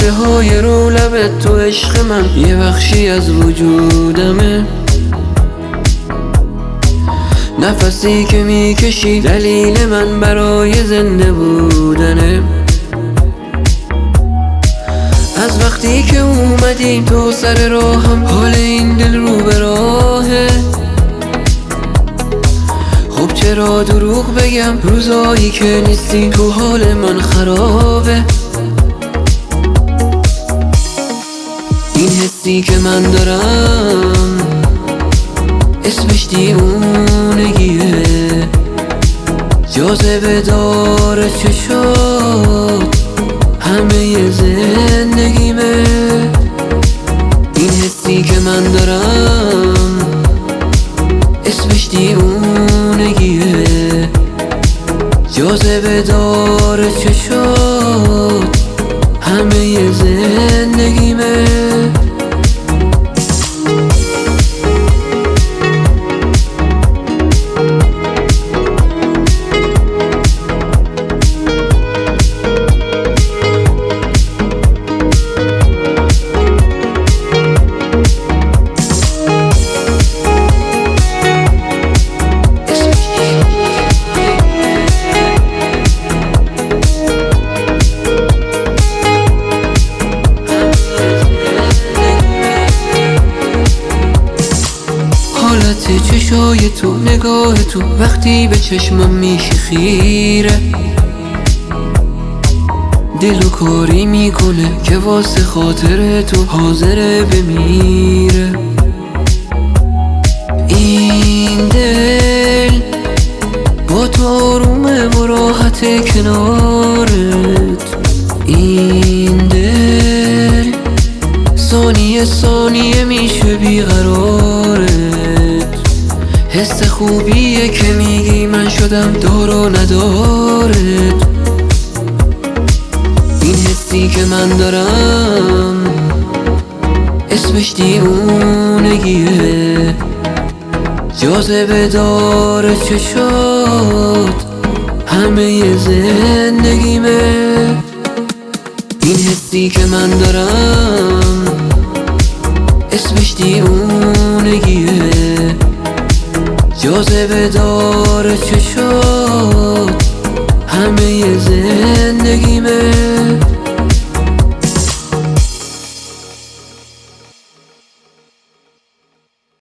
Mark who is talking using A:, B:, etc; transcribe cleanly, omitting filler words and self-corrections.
A: خنده های رو لبت تو عشق من یه بخشی از وجودمه. نفسی که میکشی دلیل من برای زنده بودنه. از وقتی که اومدی تو سر راهم حال این دل رو به راهه. خب چرا دروغ بگم روزایی که نیستی تو حال من خرابه. این حسی که من دارم اسمش دیوونگیه. جاذبه داره چشات همه زندگیمه. این حسی که من دارم اسمش دیوونگیه. جاذبه داره چشات همه زندگیمه. حالت چشای تو نگاه تو وقتی به چشمم میشه خیره. دل و کاری میکنه که واسه خاطر تو حاضره بمیره. این دل با تو آرومه و راحت کنارت. این دل ثانیه ثانیه میشه بیقرارت. حس خوبیه که میگی من شدم دار و ندارت. این حسی که من دارم اسمش دیوونگیه. جاذبه داره چشات همه زندگیمه. این حسی که من دارم اسمش دیوونگیه. جاذبه داره چشات همه زندگیمه.